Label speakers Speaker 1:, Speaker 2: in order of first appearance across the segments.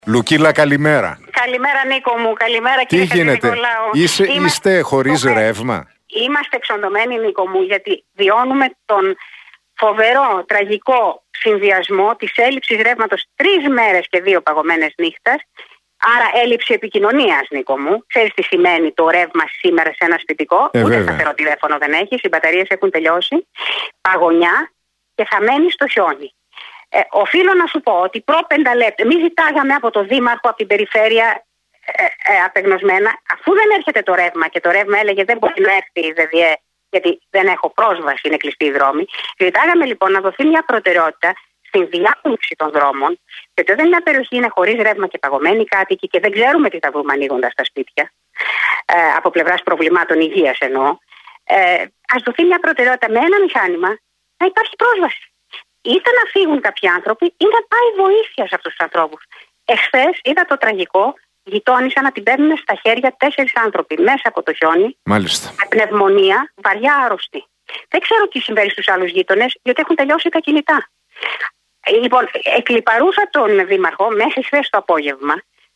Speaker 1: Λουκίλα, καλημέρα.
Speaker 2: Καλημέρα, Νίκο μου. Καλημέρα,
Speaker 1: κύριε
Speaker 2: Νικολάου.
Speaker 1: Τι γίνεται, είστε χωρίς ρεύμα?
Speaker 2: Είμαστε εξοντωμένοι, Νίκο μου, γιατί βιώνουμε τον φοβερό, τραγικό συνδυασμό της έλλειψης ρεύματος 3 μέρες και 2 παγωμένες νύχτας. Άρα έλλειψη επικοινωνίας, Νίκο μου. Ξέρεις τι σημαίνει το ρεύμα σήμερα σε ένα σπιτικό? Ούτε σταθερό τηλέφωνο δεν έχεις, οι μπαταρίες έχουν τελειώσει. Παγωνιά και χαμένη στο χιόνι. Οφείλω να σου πω ότι προ 5 λεπτά, εμείς ζητάγαμε από το Δήμαρχο, από την περιφέρεια απεγνωσμένα, αφού δεν έρχεται το ρεύμα και το ρεύμα έλεγε δεν μπορεί να έρθει η ΔΔΕ, γιατί δεν έχω πρόσβαση, είναι κλειστή η δρόμη. Ζητάγαμε λοιπόν να δοθεί μια προτεραιότητα στην διάκομψη των δρόμων, γιατί όταν μια περιοχή είναι χωρίς ρεύμα και παγωμένοι κάτοικοι και δεν ξέρουμε τι θα βρούμε ανοίγοντας τα σπίτια, από πλευράς προβλημάτων υγείας εννοώ, ας δοθεί μια προτεραιότητα με ένα μηχάνημα να υπάρχει πρόσβαση. Είτε να φύγουν κάποιοι άνθρωποι ή να πάει βοήθεια σε αυτούς τους ανθρώπους. Εχθές είδα το τραγικό, γειτόνισσα να την παίρνουν στα χέρια 4 άνθρωποι μέσα από το χιόνι.
Speaker 1: Μάλιστα.
Speaker 2: Με πνευμονία, βαριά άρρωστοι. Δεν ξέρω τι συμβαίνει στους άλλους γείτονες, γιατί έχουν τελειώσει τα κινητά. Λοιπόν, εκλιπαρούσα τον Δήμαρχο μέχρι χθες το απόγευμα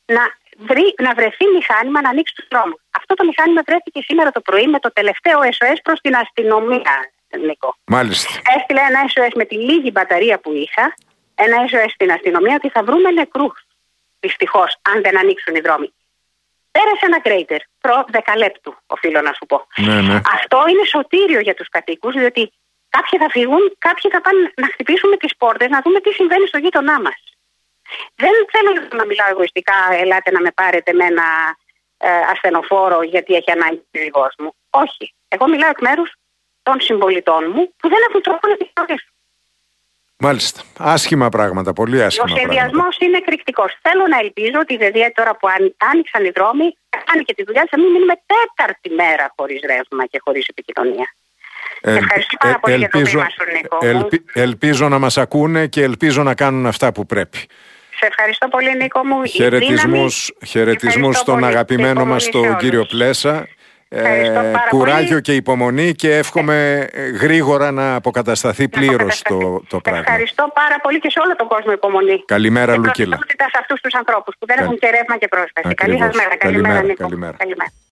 Speaker 2: να βρεθεί μηχάνημα να ανοίξει τους δρόμους. Αυτό το μηχάνημα βρέθηκε σήμερα το πρωί με το τελευταίο SOS προς την αστυνομία. Νίκο.
Speaker 1: Μάλιστα.
Speaker 2: Έστειλε ένα SOS με τη λίγη μπαταρία που είχα, ένα SOS στην αστυνομία ότι θα βρούμε νεκρούς. Δυστυχώς, αν δεν ανοίξουν οι δρόμοι. Πέρασε ένα κρέιτερ, προ 10 λεπτού, οφείλω να σου πω.
Speaker 1: Ναι.
Speaker 2: Αυτό είναι σωτήριο για τους κατοίκους, διότι κάποιοι θα φύγουν, κάποιοι θα πάνε να χτυπήσουμε τις πόρτες, να δούμε τι συμβαίνει στο γείτονά μας. Δεν θέλω να μιλάω εγωιστικά, ελάτε να με πάρετε με ένα ασθενοφόρο γιατί έχει ανάγκη ο οδηγός μου. Όχι. Εγώ μιλάω εκ μέρους των συμπολιτών μου που δεν έχουν τρόπο να επικοινωνήσουν.
Speaker 1: Μάλιστα. Άσχημα πράγματα, πολύ άσχημα πράγματα.
Speaker 2: Ο σχεδιασμός είναι εκρηκτικός. Θέλω να ελπίζω ότι δηλαδή τώρα που άνοιξαν οι δρόμοι, κάνει και τη δουλειά, θα μην μείνουμε 4η μέρα χωρίς ρεύμα και χωρίς επικοινωνία. Ευχαριστώ πάρα πολύ για το βήμα σου, Νίκο.
Speaker 1: Ελπίζω να μας ακούνε και ελπίζω να κάνουν αυτά που πρέπει.
Speaker 2: Σε ευχαριστώ πολύ, Νίκο μου.
Speaker 1: Χαιρετισμούς στον αγαπημένο μας τον κύριο Πλέσα. Κουράγιο πολύ. Και υπομονή και εύχομαι γρήγορα να αποκατασταθεί πλήρως το πράγμα.
Speaker 2: Ευχαριστώ πάρα πολύ και σε όλο τον κόσμο υπομονή.
Speaker 1: Καλημέρα, Λουκίλα.
Speaker 2: Και σε αυτούς τους ανθρώπους που δεν έχουν και ρεύμα και πρόσβαση. Καλή σας μέρα. Καλημέρα, Νίκο.
Speaker 1: Καλημέρα.